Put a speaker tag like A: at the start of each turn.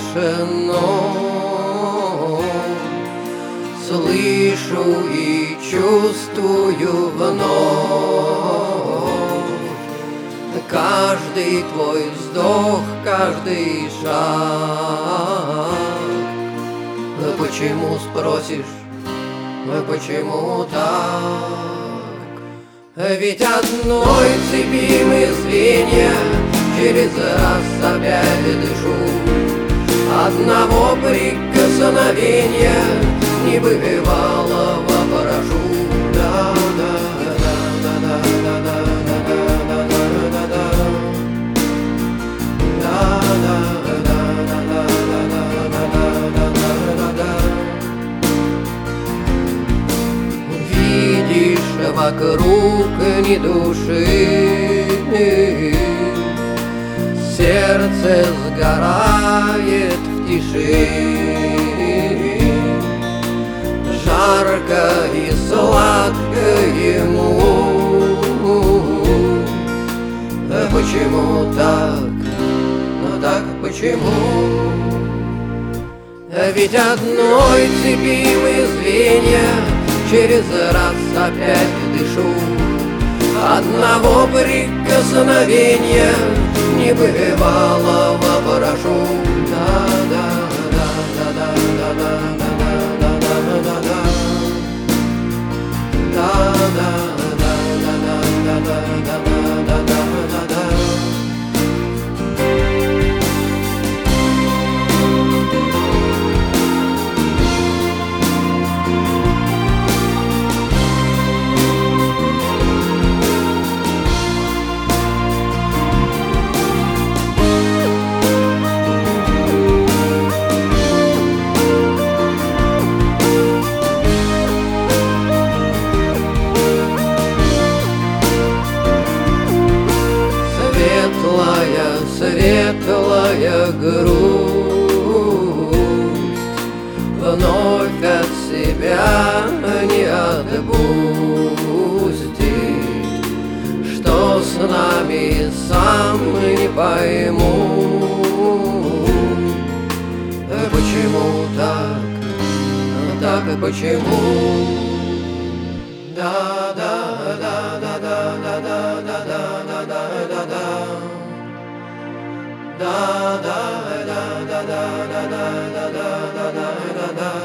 A: тишину слышу и чувствую вновь каждый твой вздох, каждый шаг. Почему, спросишь, почему так? Ведь одной цепи мы звенья, через раз опять дышу. Одного прикосновения небывалого прошу. Видишь, вокруг ни души, сердце сгорает в тиши. Жарко и сладко ему. Почему так? Ну так почему? Ведь одной цепи мы звенья, через раз опять дышу. Одного прикосновения небывалого прошу. Светлая грусть вновь от себя не отпустит. Что с нами, сам не пойму. Почему так? Так и почему? Да, да, да, да, да, да, да, да, да, да, да, да. Da da da da da da da da da da da da